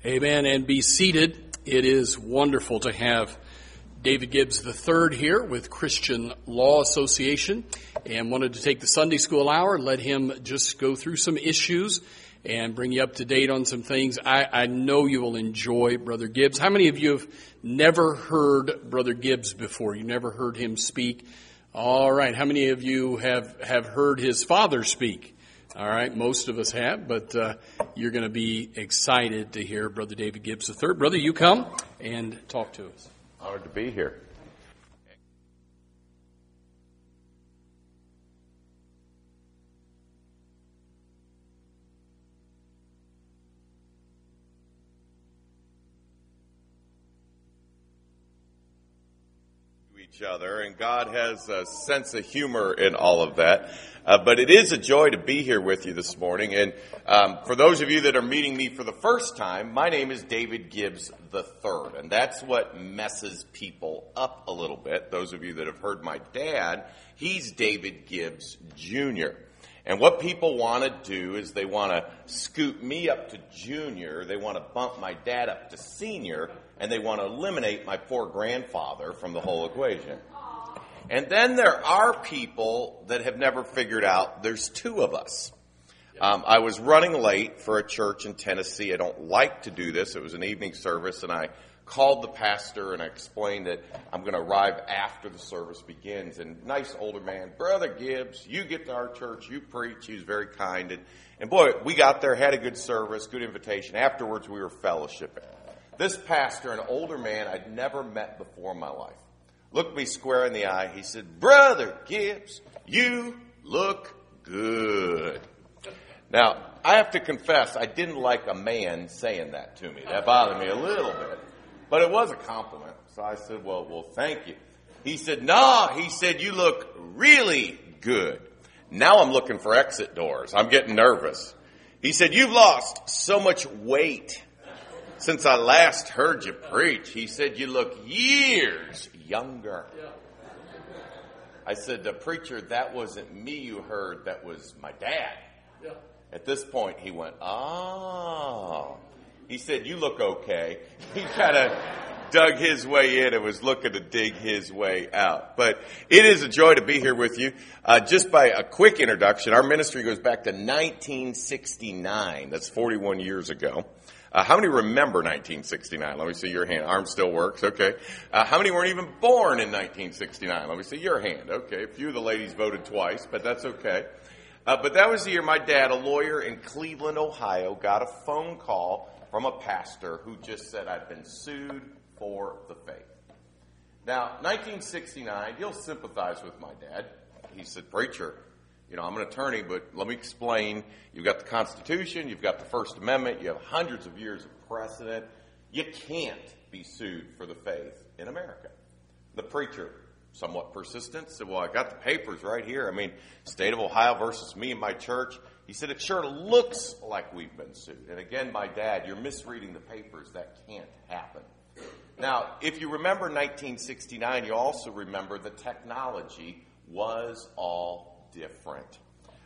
Amen, and be seated. It is wonderful to have David Gibbs III here with Christian Law Association, and wanted to take the Sunday School hour, let him just go through some issues and bring you up to date on some things. I know you will enjoy Brother Gibbs. How many of you have never heard Brother Gibbs before? You never heard him speak? All right. How many of you have heard his father speak? All right, most of us have, but you're going to be excited to hear Brother David Gibbs III. Brother, you come and talk to us. Honored to be here. Each other, and God has a sense of humor in all of that. But it is a joy to be here with you this morning. And for those of you that are meeting me for the first time, my name is David Gibbs III, and that's what messes people up a little bit. Those of you that have heard my dad, he's David Gibbs Jr. And what people want to do is they want to scoot me up to junior, they want to bump my dad up to senior, and they want to eliminate my poor grandfather from the whole equation. And then there are people that have never figured out there's two of us. I was running late for a church in Tennessee. I don't like to do this. It was an evening service, and I called the pastor and I explained that I'm going to arrive after the service begins. And nice older man, Brother Gibbs, you get to our church, you preach. He was very kind. And boy, we got there, had a good service, good invitation. Afterwards, we were fellowshipping. This pastor, an older man I'd never met before in my life, looked me square in the eye. He said, Brother Gibbs, you look good. Now, I have to confess, I didn't like a man saying that to me. That bothered me a little bit. But it was a compliment. So I said, well, thank you. He said, no, he said, you look really good. Now I'm looking for exit doors. I'm getting nervous. He said, you've lost so much weight since I last heard you preach. He said, you look years younger. I said, the preacher, that wasn't me you heard, that was my dad. At this point, he went, oh. He said, you look okay. He kind of dug his way in and was looking to dig his way out. But it is a joy to be here with you. Just by a quick introduction, our ministry goes back to 1969. That's 41 years ago. How many remember 1969? Let me see your hand. Arm still works. Okay. How many weren't even born in 1969? Let me see your hand. Okay. A few of the ladies voted twice, but that's okay. But that was the year my dad, a lawyer in Cleveland, Ohio, got a phone call from a pastor who just said, I've been sued for the faith. Now, 1969, you'll sympathize with my dad. He said, preacher, I'm an attorney, but let me explain. You've got the Constitution, you've got the First Amendment, you have hundreds of years of precedent. You can't be sued for the faith in America. The preacher, somewhat persistent, said, well, I got the papers right here. State of Ohio versus me and my church. He said, it sure looks like we've been sued. And again, my dad, you're misreading the papers. That can't happen. Now, if you remember 1969, you also remember the technology was all different.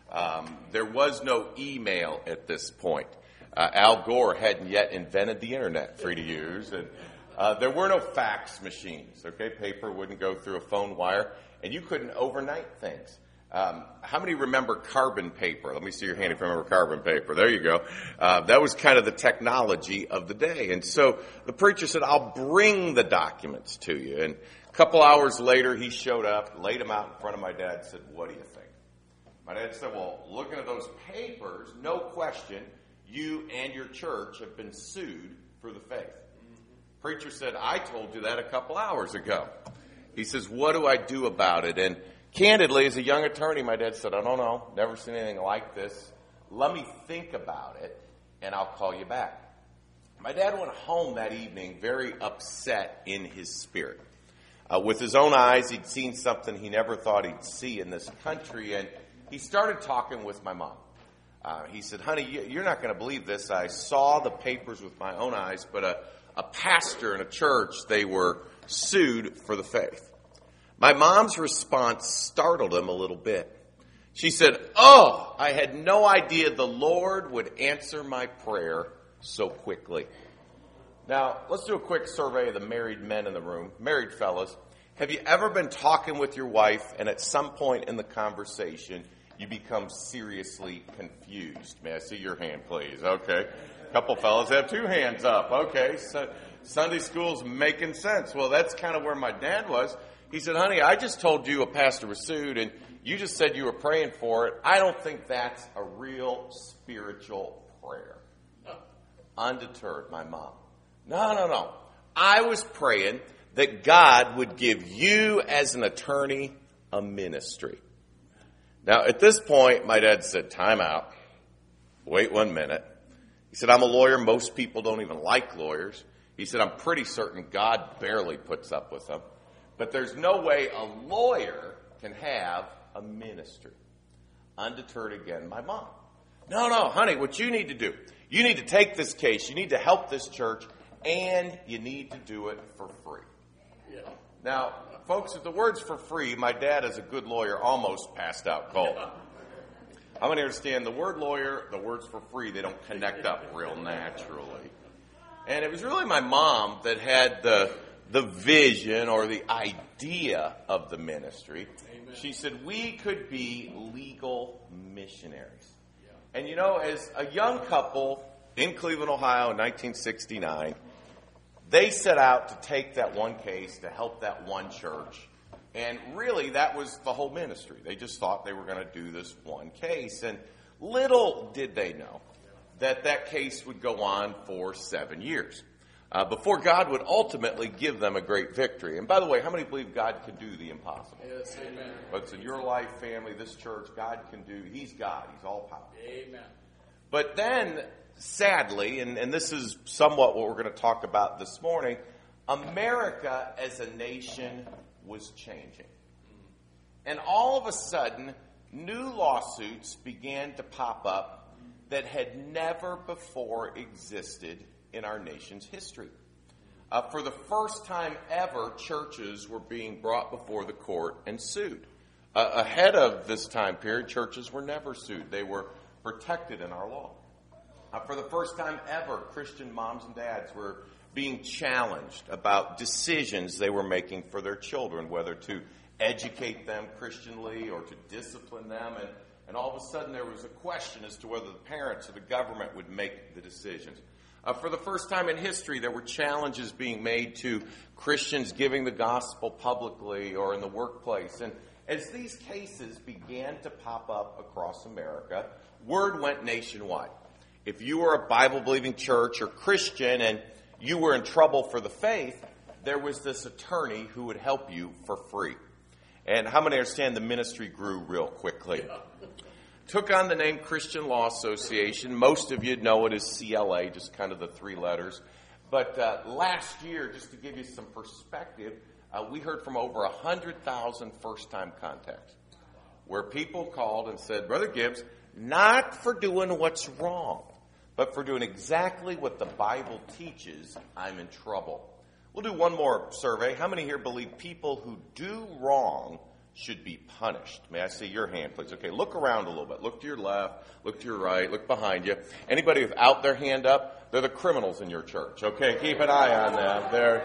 There was no email at this point. Al Gore hadn't yet invented the internet for you to use. And there were no fax machines. Okay, paper wouldn't go through a phone wire. And you couldn't overnight things. How many remember carbon paper? Let me see your hand if you remember carbon paper. There you go. That was kind of the technology of the day. And so the preacher said, I'll bring the documents to you. And a couple hours later, he showed up, laid them out in front of my dad, and said, what do you think? My dad said, well, looking at those papers, no question, you and your church have been sued for the faith. Preacher said, I told you that a couple hours ago. He says, what do I do about it? And candidly, as a young attorney, my dad said, I don't know, never seen anything like this. Let me think about it, and I'll call you back. My dad went home that evening very upset in his spirit. With his own eyes, he'd seen something he never thought he'd see in this country, and he started talking with my mom. He said, honey, you're not going to believe this. I saw the papers with my own eyes, but a pastor in a church, they were sued for the faith. My mom's response startled him a little bit. She said, oh, I had no idea the Lord would answer my prayer so quickly. Now, let's do a quick survey of the married men in the room. Married fellas, have you ever been talking with your wife and at some point in the conversation you become seriously confused? May I see your hand, please? Okay. A couple fellas have two hands up. Okay. So Sunday school's making sense. Well, that's kind of where my dad was. He said, honey, I just told you a pastor was sued and you just said you were praying for it. I don't think that's a real spiritual prayer. Undeterred, my mom. No. I was praying that God would give you as an attorney a ministry. Now, at this point, my dad said, time out. Wait 1 minute. He said, I'm a lawyer. Most people don't even like lawyers. He said, I'm pretty certain God barely puts up with them. But there's no way a lawyer can have a ministry. Undeterred again, my mom. No, honey, what you need to do, you need to take this case, you need to help this church, and you need to do it for free. Yeah. Now, folks, if the word's for free, my dad, as a good lawyer, almost passed out cold. I'm going to understand the word lawyer, the words for free, they don't connect up real naturally. And it was really my mom that had the vision or the idea of the ministry. Amen. She said we could be legal missionaries. Yeah. And as a young couple in Cleveland, Ohio in 1969, they set out to take that one case to help that one church. And really, that was the whole ministry. They just thought they were going to do this one case. And little did they know that case would go on for 7 years. Before God would ultimately give them a great victory. And by the way, how many believe God can do the impossible? Yes, amen. What's in your life, family, this church, God can do. He's God. He's all powerful. Amen. But then, sadly, and this is somewhat what we're going to talk about this morning, America as a nation was changing. And all of a sudden, new lawsuits began to pop up that had never before existed in our nation's history. For the first time ever, churches were being brought before the court and sued. Ahead of this time period, churches were never sued. They were protected in our law. For the first time ever, Christian moms and dads were being challenged about decisions they were making for their children, whether to educate them Christianly or to discipline them. And all of a sudden there was a question as to whether the parents or the government would make the decisions. For the first time in history, there were challenges being made to Christians giving the gospel publicly or in the workplace. And as these cases began to pop up across America, word went nationwide. If you were a Bible-believing church or Christian and you were in trouble for the faith, there was this attorney who would help you for free. And how many understand the ministry grew real quickly? Took on the name Christian Law Association. Most of you know it as CLA, just kind of the three letters. But last year, just to give you some perspective, we heard from over 100,000 first-time contacts where people called and said, Brother Gibbs, not for doing what's wrong, but for doing exactly what the Bible teaches, I'm in trouble. We'll do one more survey. How many here believe people who do wrong should be punished? May I see your hand, please? Okay, look around a little bit. Look to your left, look to your right, look behind you. Anybody without their hand up, they're the criminals in your church. Okay, keep an eye on them.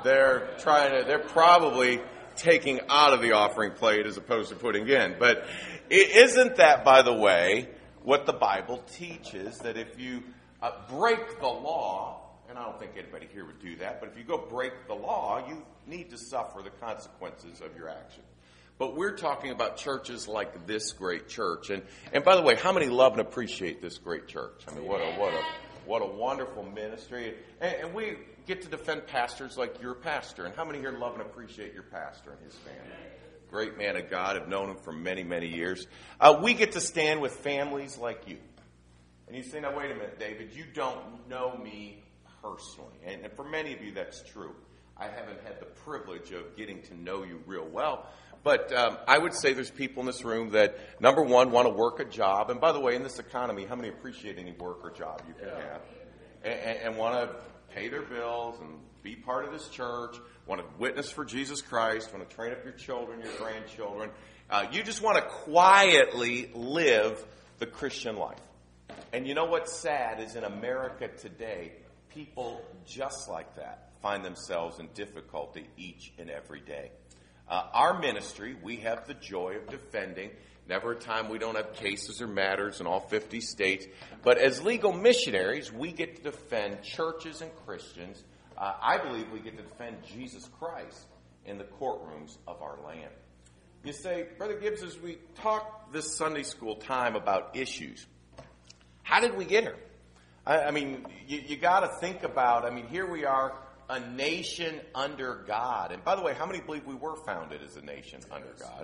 They're probably taking out of the offering plate as opposed to putting in. But isn't that, by the way, what the Bible teaches? That if you break the law, and I don't think anybody here would do that, but if you go break the law, you need to suffer the consequences of your action. But we're talking about churches like this great church. And by the way, how many love and appreciate this great church? I mean, what a wonderful ministry. And we get to defend pastors like your pastor. And how many here love and appreciate your pastor and his family? Great man of God. I've known him for many, many years. We get to stand with families like you. And you say, now, wait a minute, David, you don't know me personally. And for many of you, that's true. I haven't had the privilege of getting to know you real well. But I would say there's people in this room that, number one, want to work a job. And by the way, in this economy, how many appreciate any work or job you can have? And want to pay their bills and be part of this church, want to witness for Jesus Christ, want to train up your children, your grandchildren. You just want to quietly live the Christian life. And you know what's sad is in America today, people just like that, find themselves in difficulty each and every day. Our ministry, we have the joy of defending. Never a time we don't have cases or matters in all 50 states. But as legal missionaries, we get to defend churches and Christians. I believe we get to defend Jesus Christ in the courtrooms of our land. You say, Brother Gibbs, as we talk this Sunday school time about issues, how did we get here? I mean, you got to think about, here we are, a nation under God. And by the way, how many believe we were founded as a nation under God?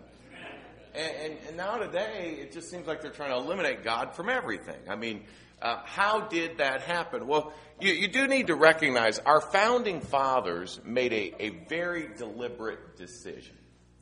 And now today, it just seems like they're trying to eliminate God from everything. How did that happen? Well, you do need to recognize our founding fathers made a very deliberate decision.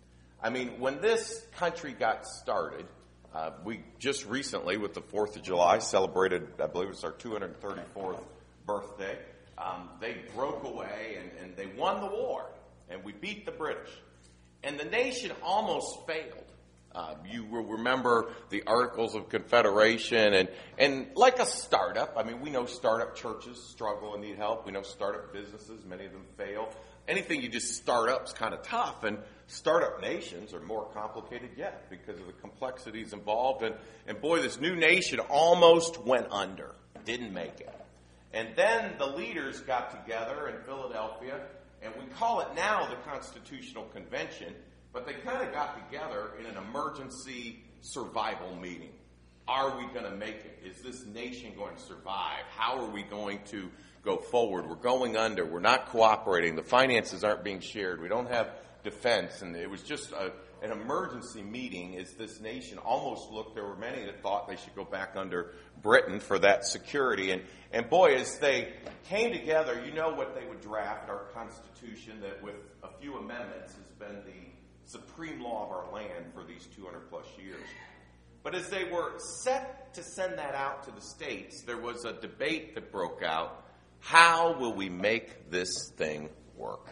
When this country got started, we just recently, with the 4th of July, celebrated, I believe it's our 234th birthday. They broke away and they won the war, and we beat the British. And the nation almost failed. You will remember the Articles of Confederation, and like a startup, we know startup churches struggle and need help. We know startup businesses, many of them fail. Anything you just start up is kind of tough, and startup nations are more complicated yet because of the complexities involved. And boy, this new nation almost went under, didn't make it. And then the leaders got together in Philadelphia, and we call it now the Constitutional Convention, but they kind of got together in an emergency survival meeting. Are we going to make it? Is this nation going to survive? How are we going to go forward? We're going under. We're not cooperating. The finances aren't being shared. We don't have defense. And it was just an emergency meeting as this nation almost looked. There were many that thought they should go back under Britain for that security. And boy, as they came together, you know what they would draft, our Constitution, that with a few amendments has been the supreme law of our land for these 200 plus years. But as they were set to send that out to the states, there was a debate that broke out. How will we make this thing work?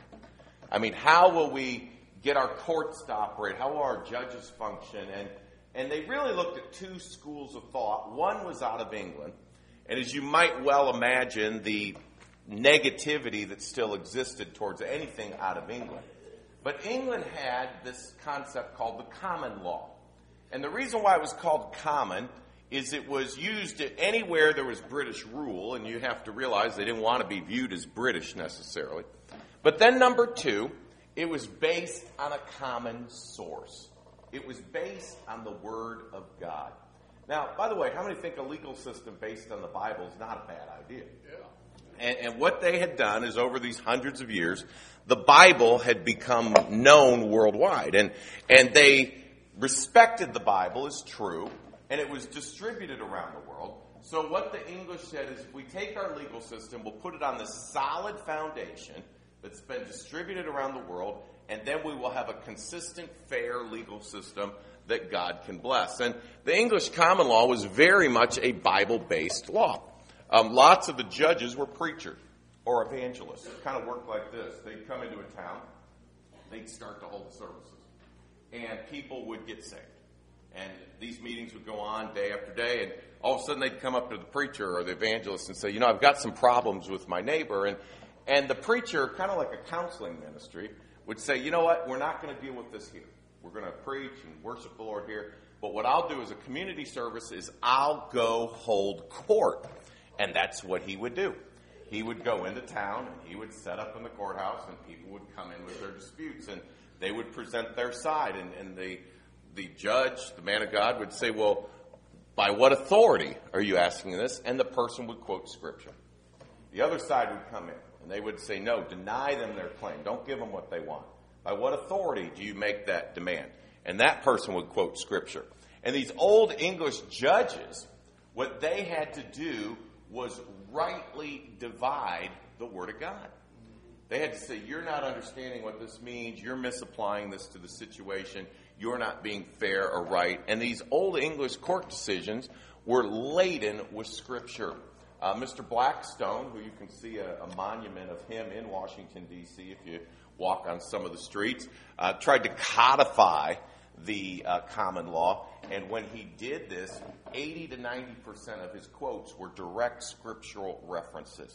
How will we get our courts to operate? How will our judges function? And they really looked at two schools of thought. One was out of England. And as you might well imagine, the negativity that still existed towards anything out of England. But England had this concept called the common law. And the reason why it was called common is it was used anywhere there was British rule, and you have to realize they didn't want to be viewed as British necessarily. But then number two, it was based on a common source. It was based on the Word of God. Now, by the way, how many think a legal system based on the Bible is not a bad idea? Yeah. And what they had done is over these hundreds of years, the Bible had become known worldwide. And they respected the Bible as true, and it was distributed around the world. So what the English said is, if we take our legal system, we'll put it on this solid foundation that's been distributed around the world, and then we will have a consistent, fair legal system that God can bless. And the English common law was very much a Bible-based law. Lots of the judges were preachers or evangelists. It kind of worked like this. They'd come into a town, they'd start to hold the services, and people would get saved. And these meetings would go on day after day, and all of a sudden they'd come up to the preacher or the evangelist and say, I've got some problems with my neighbor. And the preacher, kind of like a counseling ministry, would say, you know what, we're not going to deal with this here. We're going to preach and worship the Lord here. But what I'll do as a community service is I'll go hold court. And that's what he would do. He would go into town, and he would set up in the courthouse, and people would come in with their disputes, and they would present their side. And the judge, the man of God, would say, well, by what authority are you asking this? And the person would quote Scripture. The other side would come in, and they would say, no, deny them their claim. Don't give them what they want. By what authority do you make that demand? And that person would quote Scripture. And these old English judges, what they had to do was rightly divide the Word of God. They had to say, you're not understanding what this means. You're misapplying this to the situation. You're not being fair or right. And these old English court decisions were laden with Scripture. Mr. Blackstone, who you can see a monument of him in Washington, D.C., if you walk on some of the streets, tried to codify the common law. And when he did this, 80 to 90% of his quotes were direct scriptural references.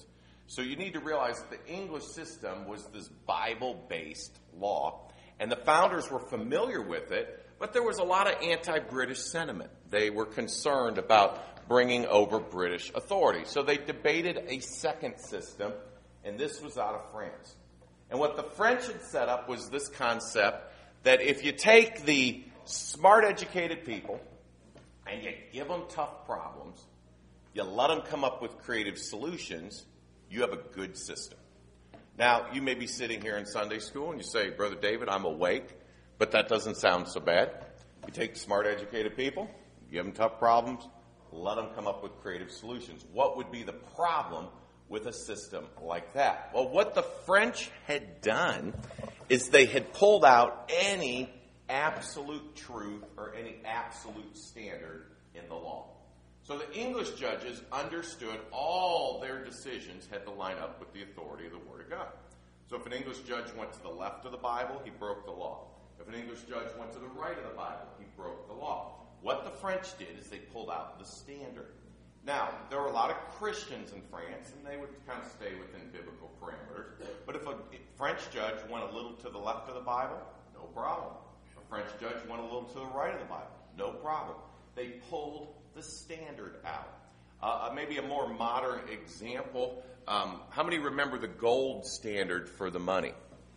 So you need to realize that the English system was this Bible-based law, and the founders were familiar with it, but there was a lot of anti-British sentiment. They were concerned about bringing over British authority. So they debated a second system, and this was out of France. And what the French had set up was this concept that if you take the smart, educated people and you give them tough problems, you let them come up with creative solutions, you have a good system. Now, you may be sitting here in Sunday school and you say, Brother David, I'm awake, but that doesn't sound so bad. You take smart, educated people, give them tough problems, let them come up with creative solutions. What would be the problem with a system like that? Well, what the French had done is they had pulled out any absolute truth or any absolute standard in the law. So the English judges understood all their decisions had to line up with the authority of the Word of God. So if an English judge went to the left of the Bible, he broke the law. If an English judge went to the right of the Bible, he broke the law. What the French did is they pulled out the standard. Now, there were a lot of Christians in France, and they would kind of stay within biblical parameters. But if a French judge went a little to the left of the Bible, no problem. A French judge went a little to the right of the Bible, no problem. They pulled the standard out. Maybe a more modern example. How many remember the gold standard for the money?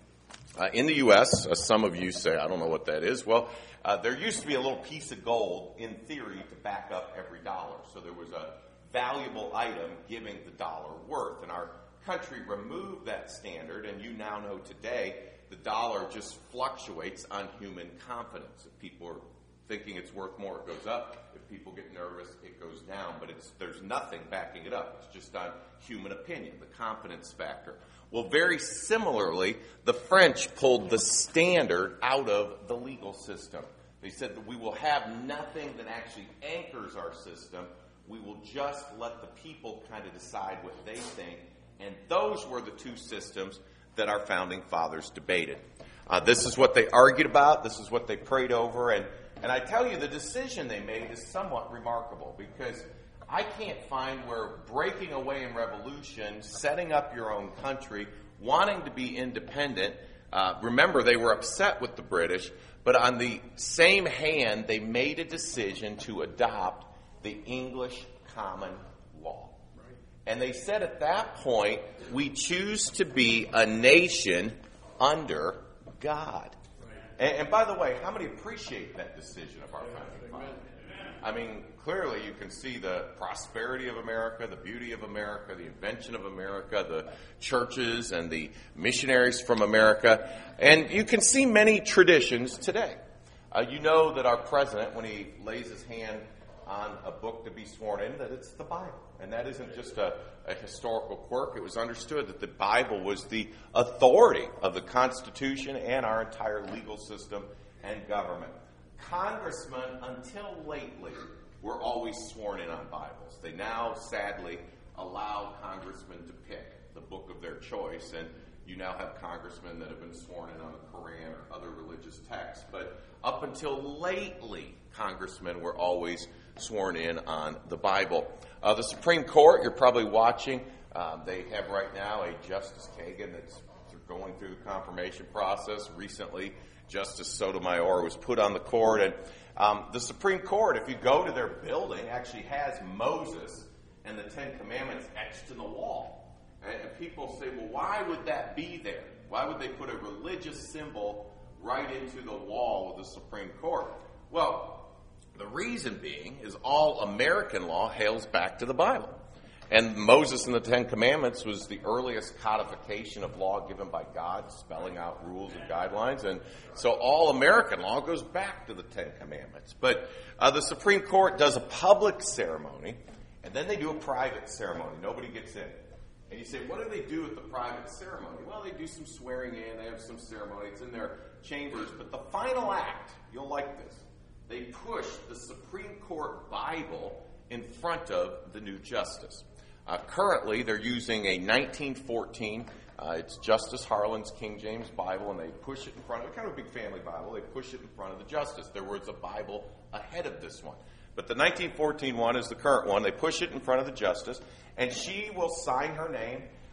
In the U.S., some of you say, I don't know what that is. Well, there used to be a little piece of gold, in theory, to back up every dollar. So there was a valuable item giving the dollar worth. And our country removed that standard, and you now know today the dollar just fluctuates on human confidence. If people are thinking it's worth more, it goes up. If people get nervous, it goes down. But there's nothing backing it up. It's just on human opinion, the confidence factor. Well, very similarly, the French pulled the standard out of the legal system. They said that we will have nothing that actually anchors our system. We will just let the people kind of decide what they think. And those were the two systems that our founding fathers debated. This is what they argued about. This is what they prayed over. And I tell you, the decision they made is somewhat remarkable, because I can't find where breaking away in revolution, setting up your own country, wanting to be independent, remember they were upset with the British, but on the same hand, they made a decision to adopt the English common law. Right. And they said at that point, we choose to be a nation under God. And by the way, how many appreciate that decision of our founding fathers? I mean, clearly you can see the prosperity of America, the beauty of America, the invention of America, the churches and the missionaries from America. And you can see many traditions today. You know that our president, when he lays his hand on a book to be sworn in, that it's the Bible. And that isn't just a historical quirk. It was understood that the Bible was the authority of the Constitution and our entire legal system and government. Congressmen, until lately, were always sworn in on Bibles. They now, sadly, allow congressmen to pick the book of their choice, and you now have congressmen that have been sworn in on the Quran or other religious texts. But up until lately, congressmen were always sworn in on the Bible. The Supreme Court, you're probably watching, they have right now a Justice Kagan that's going through the confirmation process. Recently, Justice Sotomayor was put on the court. And the Supreme Court, if you go to their building, actually has Moses and the Ten Commandments etched in the wall. And people say, well, why would that be there? Why would they put a religious symbol right into the wall of the Supreme Court? Well, the reason being is all American law hails back to the Bible. And Moses and the Ten Commandments was the earliest codification of law given by God, spelling out rules and guidelines. And so all American law goes back to the Ten Commandments. But the Supreme Court does a public ceremony, and then they do a private ceremony. Nobody gets in. And you say, what do they do at the private ceremony? Well, they do some swearing in. They have some ceremony. It's in their chambers. But the final act, you'll like this, they push the Supreme Court Bible in front of the new justice. Currently, they're using a 1914, it's Justice Harlan's King James Bible, and they push it in front of, kind of a big family Bible, they push it in front of the justice. There was a Bible ahead of this one. But the 1914 one is the current one. They push it in front of the justice, and she will sign her name.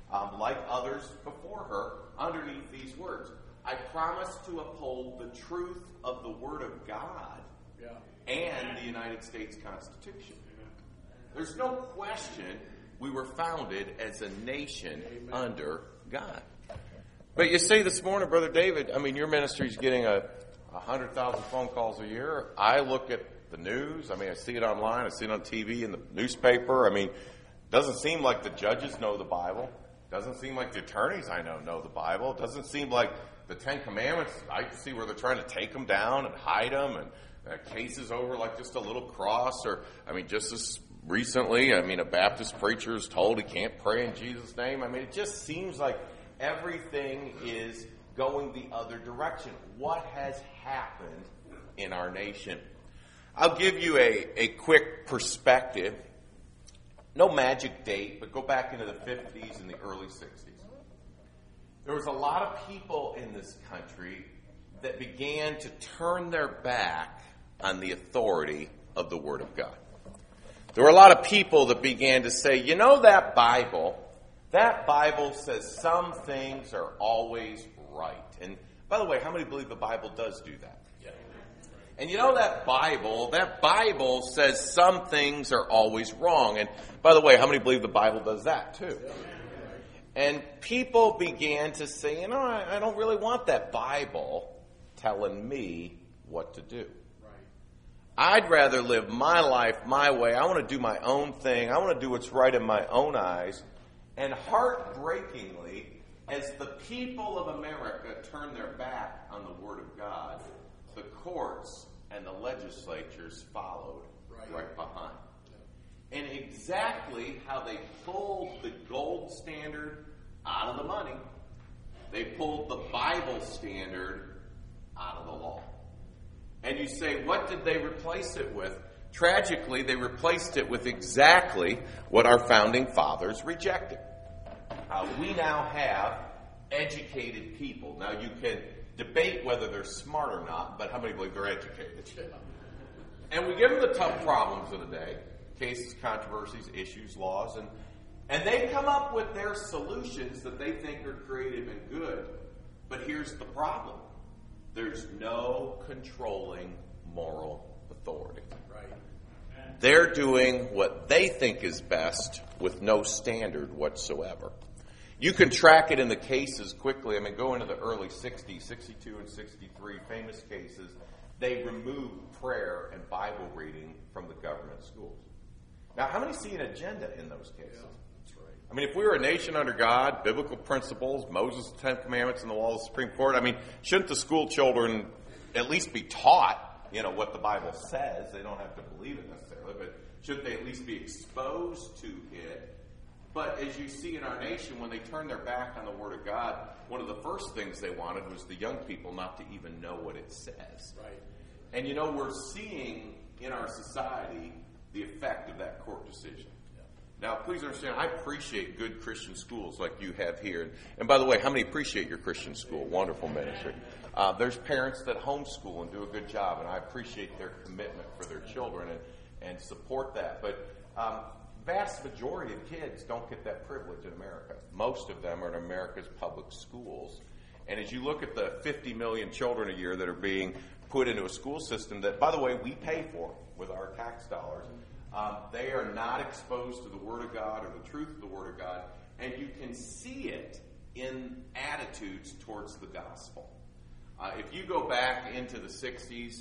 like others before her, underneath these words. I promise to uphold the truth of the Word of God and the United States Constitution. There's no question we were founded as a nation under God. But you say this morning, Brother David, I mean, your ministry's getting 100,000 phone calls a year. I look at the news. I mean, I see it online. I see it on TV, in the newspaper. I mean, it doesn't seem like the judges know the Bible. It doesn't seem like the attorneys I know the Bible. It doesn't seem like the Ten Commandments, I see where they're trying to take them down and hide them, and cases over like just a little cross. Or, I mean, just as recently, I mean, a Baptist preacher is told he can't pray in Jesus' name. I mean, it just seems like everything is going the other direction. What has happened in our nation? I'll give you a quick perspective. No magic date, but go back into the 50s and the early 60s. There was a lot of people in this country that began to turn their back on the authority of the Word of God. There were a lot of people that began to say, you know, that Bible says some things are always right. And by the way, how many believe the Bible does do that? Yeah. And you know that Bible says some things are always wrong. And by the way, how many believe the Bible does that too? Yeah. And people began to say, you know, I don't really want that Bible telling me what to do. Right. I'd rather live my life my way. I want to do my own thing. I want to do what's right in my own eyes. And heartbreakingly, as the people of America turn their back on the Word of God, the courts and the legislatures followed right behind. And exactly how they pulled the gold standard out of the money, they pulled the Bible standard out of the law. And you say, what did they replace it with? Tragically, they replaced it with exactly what our founding fathers rejected. We now have educated people. Now, you can debate whether they're smart or not, but how many believe they're educated? And we give them the tough problems of the day. Cases, controversies, issues, laws, and they come up with their solutions that they think are creative and good. But here's the problem. There's no controlling moral authority. Right. They're doing what they think is best with no standard whatsoever. You can track it in the cases quickly. I mean, go into the early 60s, 62 and 63, famous cases. They removed prayer and Bible reading from the government schools. Now, how many see an agenda in those cases? Yeah, that's right. I mean, if we were a nation under God, biblical principles, Moses' 10 Commandments, and the law of the Supreme Court, I mean, shouldn't the school children at least be taught, you know, what the Bible says? They don't have to believe it necessarily, but shouldn't they at least be exposed to it? But as you see in our nation, when they turn their back on the Word of God, one of the first things they wanted was the young people not to even know what it says. Right. And you know, we're seeing in our society the effect of that court decision. Yeah. Now, please understand, I appreciate good Christian schools like you have here. And by the way, how many appreciate your Christian school? Wonderful ministry. There's parents that homeschool and do a good job, and I appreciate their commitment for their children and support that. But vast majority of kids don't get that privilege in America. Most of them are in America's public schools. And as you look at the 50 million children a year that are being put into a school system that, by the way, we pay for with our tax dollars, they are not exposed to the Word of God or the truth of the Word of God. And you can see it in attitudes towards the gospel. If you go back into the 60s,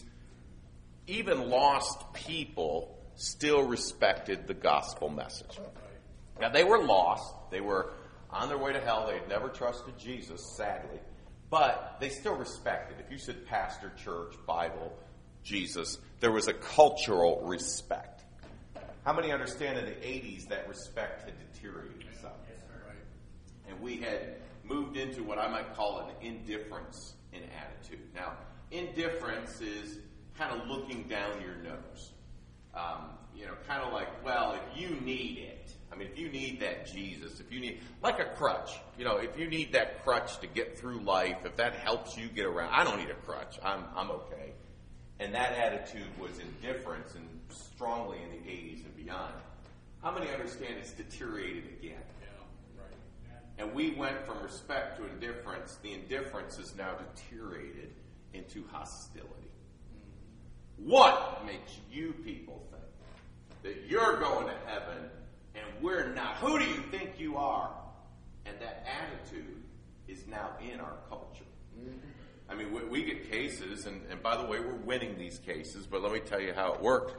even lost people still respected the gospel message. Now, they were lost. They were on their way to hell. They had never trusted Jesus, sadly. But they still respected. If you said pastor, church, Bible, Jesus, there was a cultural respect. How many understand in the 80s that respect had deteriorated some? Yes, right. And we had moved into what I might call an indifference in attitude. Now, indifference is kind of looking down your nose. Kind of like, well, if you need it, I mean, if you need that Jesus, if you need, like a crutch, if you need that crutch to get through life, if that helps you get around, I don't need a crutch, I'm okay. And that attitude was indifference and strongly in the 80s and beyond. How many understand it's deteriorated again? Yeah, right. And we went from respect to indifference. The indifference is now deteriorated into hostility. What makes you people think that you're going to heaven and we're not? Who do you think you are? And that attitude is now in our culture. I mean, we get cases, and by the way, we're winning these cases, but let me tell you how it worked.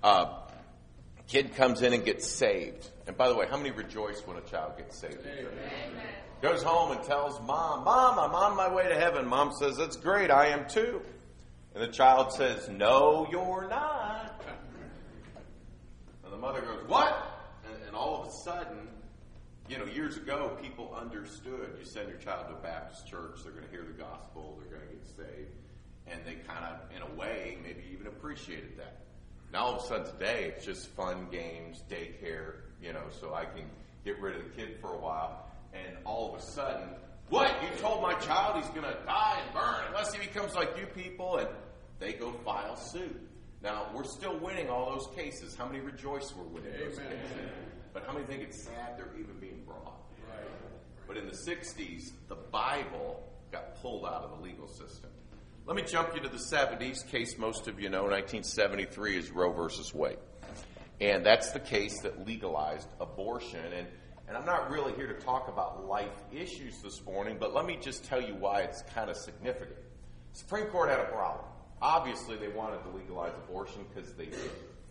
Kid comes in and gets saved. And by the way, how many rejoice when a child gets saved? Amen. Goes home and tells Mom, I'm on my way to heaven. Mom says, that's great, I am too. And the child says, no, you're not. And the mother goes, what? And all of a sudden, years ago, people understood. You send your child to a Baptist church, they're going to hear the gospel, they're going to get saved. And they kind of, in a way, maybe even appreciated that. Now, all of a sudden today, it's just fun, games, daycare, so I can get rid of the kid for a while. And all of a sudden, what? You told my child he's going to die and burn unless he becomes like you people? And they go file suit. Now, we're still winning all those cases. How many rejoice we're winning those cases? But how many think it's sad they're even being brought? Right. But in the 60s, the Bible got pulled out of the legal system. Let me jump you to the 70s. Case most of you know, 1973 is Roe versus Wade. And that's the case that legalized abortion. And I'm not really here to talk about life issues this morning, but let me just tell you why it's kind of significant. The Supreme Court had a problem. Obviously, they wanted to legalize abortion because they did.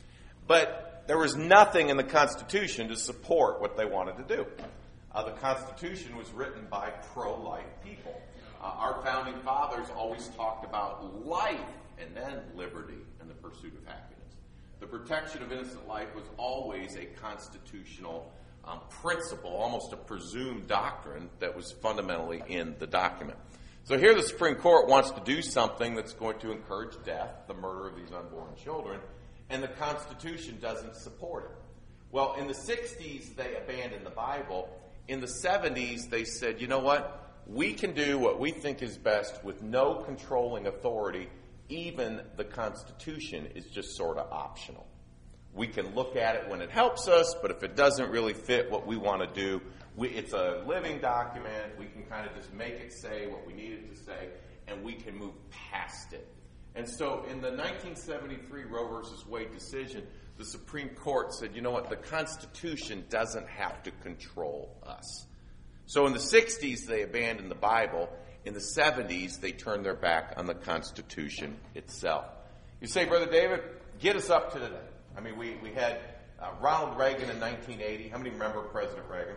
But there was nothing in the Constitution to support what they wanted to do. The Constitution was written by pro-life people. Our founding fathers always talked about life and then liberty and the pursuit of happiness. The protection of innocent life was always a constitutional principle, almost a presumed doctrine that was fundamentally in the document. So here the Supreme Court wants to do something that's going to encourage death, the murder of these unborn children, and the Constitution doesn't support it. Well, in the 60s, they abandoned the Bible. In the 70s, they said, you know what? We can do what we think is best with no controlling authority. Even the Constitution is just sort of optional. We can look at it when it helps us, but if it doesn't really fit what we want to do, it's a living document. We can kind of just make it say what we need it to say, and we can move past it. And so in the 1973 Roe versus Wade decision, the Supreme Court said, you know what, the Constitution doesn't have to control us. So in the 60s, they abandoned the Bible. In the 70s, they turned their back on the Constitution itself. You say, Brother David, get us up to today. I mean, we had Ronald Reagan in 1980. How many remember President Reagan?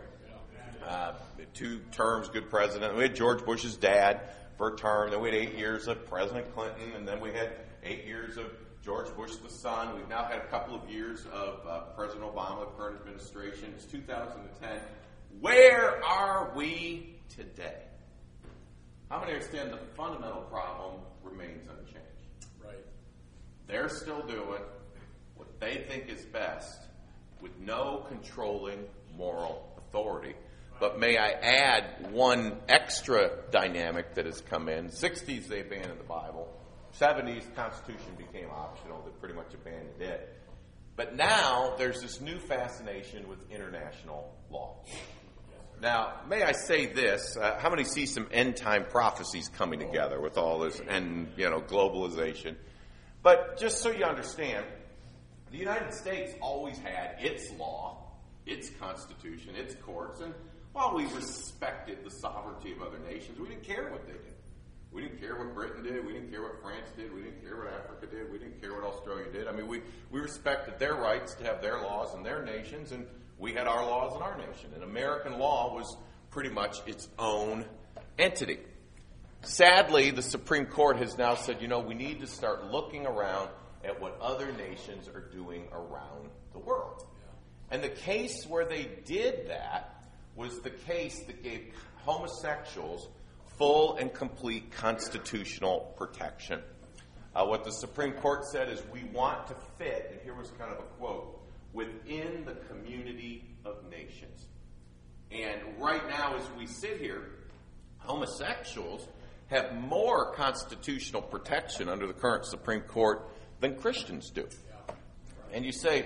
2 terms, good president. We had George Bush's dad for a term. Then we had 8 years of President Clinton. And then we had 8 years of George Bush the son. We've now had a couple of years of President Obama, the current administration. It's 2010. Where are we today? How many understand the fundamental problem remains unchanged? Right. They're still doing what they think is best with no controlling moral authority. But may I add one extra dynamic that has come in. 60s, they abandoned the Bible. 70s, the Constitution became optional. They pretty much abandoned it. But now there's this new fascination with international law. Now, may I say this? How many see some end-time prophecies coming together with all this and, globalization? But just so you understand, the United States always had its law, its constitution, its courts, and while we respected the sovereignty of other nations, we didn't care what they did. We didn't care what Britain did. We didn't care what France did. We didn't care what Africa did. We didn't care what Australia did. I mean, we respected their rights to have their laws in their nations, and we had our laws in our nation. And American law was pretty much its own entity. Sadly, the Supreme Court has now said, we need to start looking around at what other nations are doing around the world. And the case where they did that was the case that gave homosexuals full and complete constitutional protection. What the Supreme Court said is we want to fit, and here was kind of a quote, within the community of nations. And right now, as we sit here, homosexuals have more constitutional protection under the current Supreme Court than Christians do. And you say,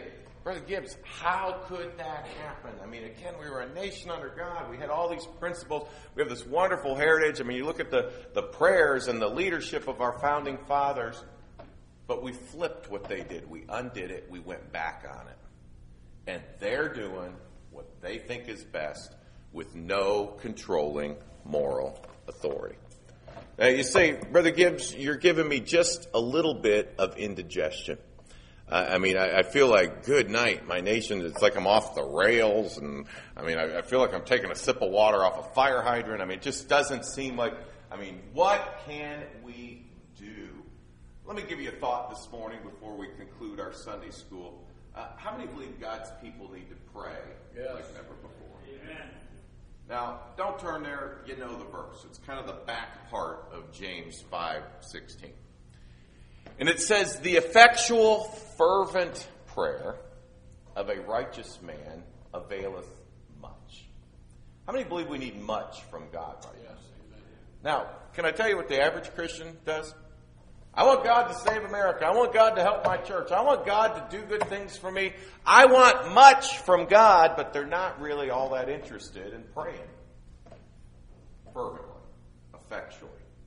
Brother Gibbs, how could that happen? I mean, again, we were a nation under God. We had all these principles. We have this wonderful heritage. I mean, you look at the prayers and the leadership of our founding fathers, but we flipped what they did. We undid it. We went back on it. And they're doing what they think is best with no controlling moral authority. Now, you say, Brother Gibbs, you're giving me just a little bit of indigestion. I feel like, good night, my nation. It's like I'm off the rails. And, I feel like I'm taking a sip of water off a fire hydrant. It just doesn't seem like, what can we do? Let me give you a thought this morning before we conclude our Sunday school. How many believe God's people need to pray like never before? Amen. Now, don't turn there. You know the verse. It's kind of the back part of James 5:16. And it says, the effectual, fervent prayer of a righteous man availeth much. How many believe we need much from God right now? Now, can I tell you what the average Christian does? I want God to save America. I want God to help my church. I want God to do good things for me. I want much from God, but they're not really all that interested in praying fervently, effectually.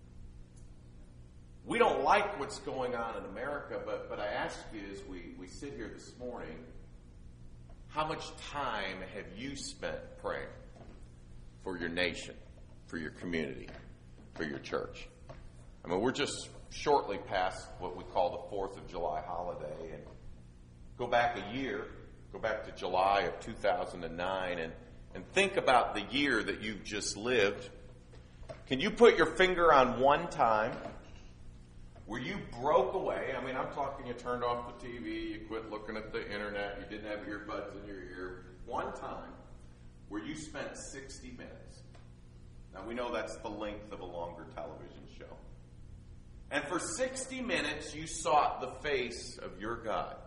We don't like what's going on in America, but I ask you as we sit here this morning, how much time have you spent praying for your nation, for your community, for your church? We're just shortly past what we call the 4th of July holiday, and go back a year, go back to July of 2009, and think about the year that you've just lived. Can you put your finger on one time where you broke away? I'm talking you turned off the TV, you quit looking at the internet, you didn't have earbuds in your ear. One time where you spent 60 minutes. Now we know that's the length of a longer television show. And for 60 minutes you sought the face of your God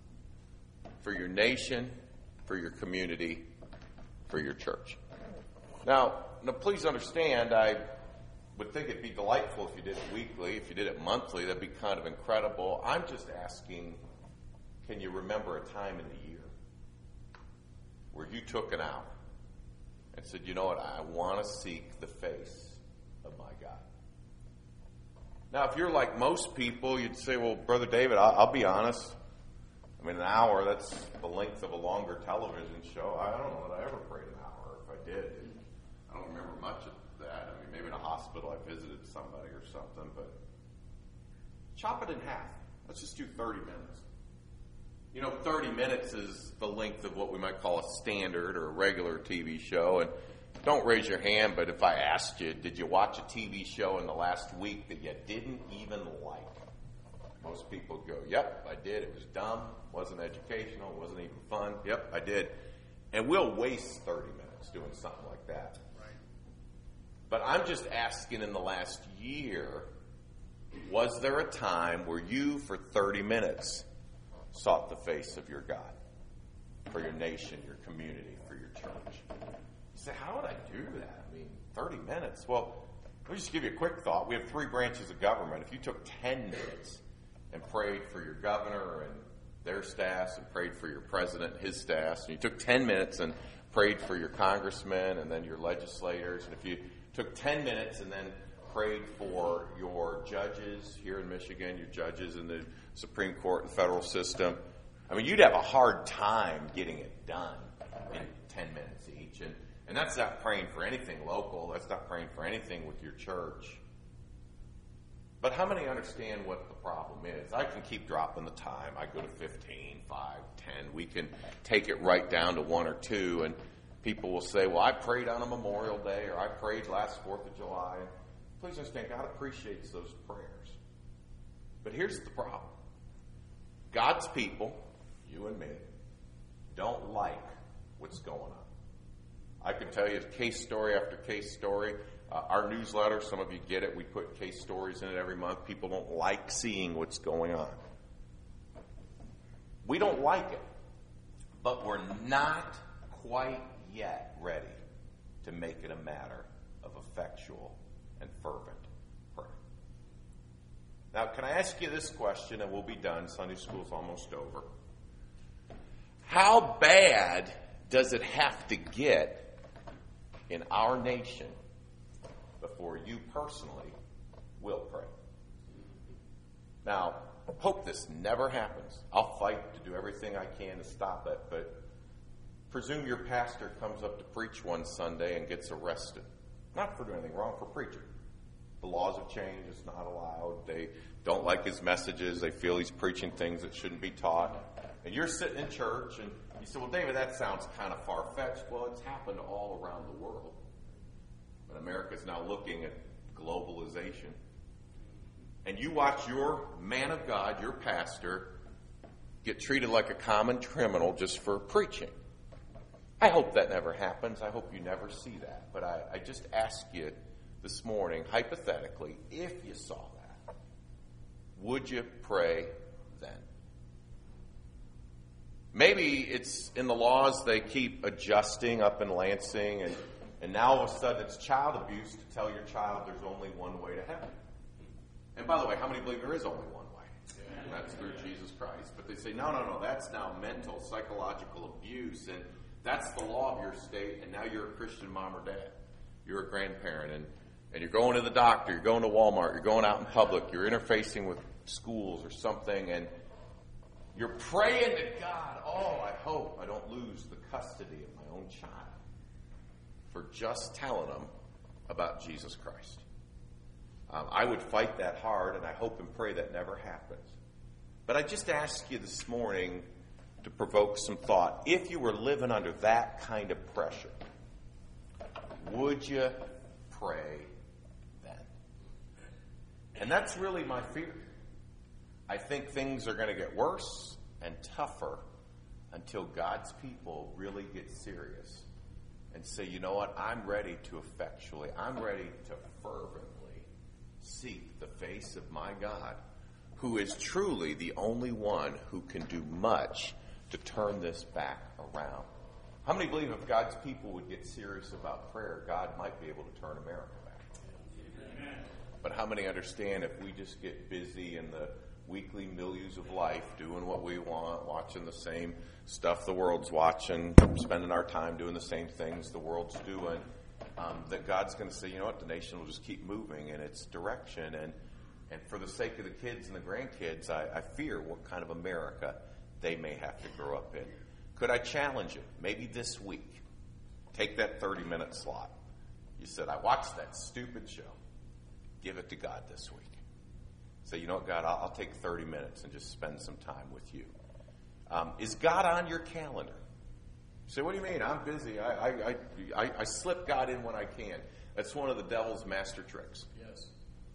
for your nation, for your community, for your church. Now please understand, I would think it'd be delightful if you did it weekly. If you did it monthly, that'd be kind of incredible. I'm just asking, can you remember a time in the year where you took an hour and said, you know what, I want to seek the face of my God? Now, if you're like most people, you'd say, well, Brother David, I'll be honest. An hour, that's the length of a longer television show. I don't know that I ever prayed an hour. If I did, I don't remember much of that. Maybe in a hospital I visited somebody or something, but chop it in half. Let's just do 30 minutes. 30 minutes is the length of what we might call a standard or a regular TV show. And don't raise your hand, but if I asked you, did you watch a TV show in the last week that you didn't even like? Most people go, yep, I did. It was dumb, wasn't educational, wasn't even fun. Yep, I did. And we'll waste 30 minutes doing something like that. But I'm just asking, in the last year, was there a time where you, for 30 minutes, sought the face of your God for your nation, your community, for your church? You say, how would I do that? 30 minutes. Well, let me just give you a quick thought. We have 3 branches of government. If you took 10 minutes and prayed for your governor and their staffs and prayed for your president and his staffs, and you took 10 minutes and prayed for your congressmen and then your legislators, and if you took 10 minutes and then prayed for your judges here in Michigan, your judges in the Supreme Court and federal system, you'd have a hard time getting it done in 10 minutes each. And that's not praying for anything local. That's not praying for anything with your church. But how many understand what the problem is? I can keep dropping the time. I go to 15, 5, 10. We can take it right down to 1 or 2, and people will say, well, I prayed on a Memorial Day, or I prayed last 4th of July. Please understand, God appreciates those prayers. But here's the problem. God's people, you and me, don't like what's going on. I can tell you case story after case story. Our newsletter, some of you get it. We put case stories in it every month. People don't like seeing what's going on. We don't like it. But we're not quite yet ready to make it a matter of effectual and fervent prayer. Now, can I ask you this question, and we'll be done. Sunday school's almost over. How bad does it have to get in our nation before you personally will pray? Now, I hope this never happens. I'll fight to do everything I can to stop it, but presume your pastor comes up to preach one Sunday and gets arrested. Not for doing anything wrong, for preaching. The laws have changed. It's not allowed. They don't like his messages. They feel he's preaching things that shouldn't be taught. And you're sitting in church and you say, well, David, that sounds kind of far-fetched. Well, it's happened all around the world. But America's now looking at globalization. And you watch your man of God, your pastor, get treated like a common criminal just for preaching. I hope that never happens. I hope you never see that. But I just ask you this morning, hypothetically, if you saw that, would you pray then? Maybe it's in the laws they keep adjusting up in Lansing, and now all of a sudden it's child abuse to tell your child there's only one way to heaven. And by the way, how many believe there is only one way? And that's through Jesus Christ. But they say, no, that's now mental, psychological abuse, and that's the law of your state, and now you're a Christian mom or dad. You're a grandparent, and you're going to the doctor, you're going to Walmart, you're going out in public, you're interfacing with schools or something, and you're praying to God, I hope I don't lose the custody of my own child for just telling them about Jesus Christ. I would fight that hard, and I hope and pray that never happens. But I just ask you this morning to provoke some thought. If you were living under that kind of pressure, would you pray then? And that's really my fear. I think things are going to get worse and tougher until God's people really get serious and say, you know what, I'm ready to fervently seek the face of my God, who is truly the only one who can do much to turn this back around. How many believe if God's people would get serious about prayer, God might be able to turn America back? Amen. But how many understand if we just get busy in the weekly milieus of life, doing what we want, watching the same stuff the world's watching, spending our time doing the same things the world's doing, that God's going to say, you know what, the nation will just keep moving in its direction. And for the sake of the kids and the grandkids, I fear what kind of America they may have to grow up in. Could I challenge you? Maybe this week, take that 30-minute slot. You said, I watched that stupid show. Give it to God this week. Say, you know what, God, I'll take 30 minutes and just spend some time with you. Is God on your calendar? You say, what do you mean? I'm busy. I slip God in when I can. That's one of the devil's master tricks. Yes.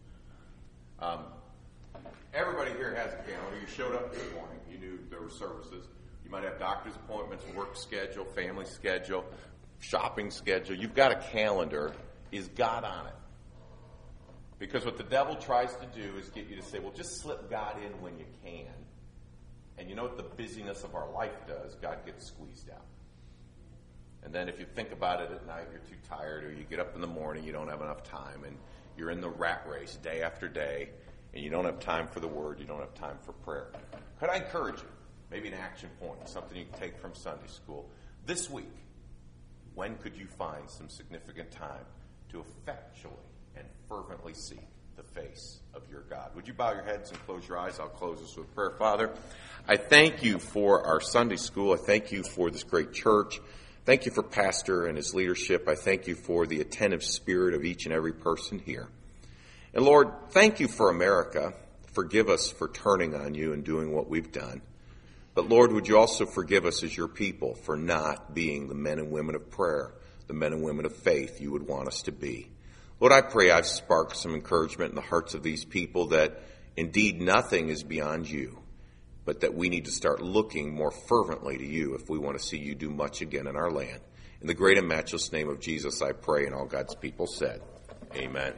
Everybody here has a calendar. You showed up this morning. You knew there were services. You might have doctor's appointments, work schedule, family schedule, shopping schedule. You've got a calendar. Is God on it? Because what the devil tries to do is get you to say, well, just slip God in when you can. And you know what the busyness of our life does? God gets squeezed out. And then if you think about it at night, you're too tired, or you get up in the morning, you don't have enough time, and you're in the rat race day after day, and you don't have time for the Word, you don't have time for prayer. Could I encourage you? Maybe an action point, something you can take from Sunday school. This week, when could you find some significant time to effectually and fervently seek the face of your God? Would you bow your heads and close your eyes? I'll close this with prayer. Father, I thank you for our Sunday school. I thank you for this great church. Thank you for Pastor and his leadership. I thank you for the attentive spirit of each and every person here. And Lord, thank you for America. Forgive us for turning on you and doing what we've done. But Lord, would you also forgive us as your people for not being the men and women of prayer, the men and women of faith you would want us to be. Lord, I pray I've sparked some encouragement in the hearts of these people that indeed nothing is beyond you, but that we need to start looking more fervently to you if we want to see you do much again in our land. In the great and matchless name of Jesus, I pray, and all God's people said, amen.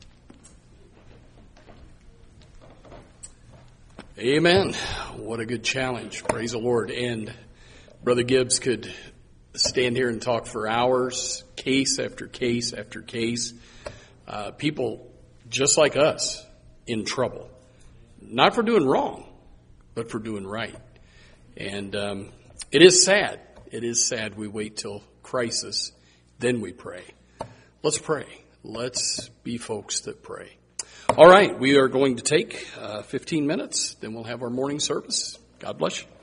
Amen. What a good challenge. Praise the Lord. And Brother Gibbs could stand here and talk for hours, case after case after case. People just like us in trouble. Not for doing wrong, but for doing right. And It is sad. It is sad we wait till crisis, then we pray. Let's pray. Let's be folks that pray. All right, we are going to take 15 minutes, then we'll have our morning service. God bless you.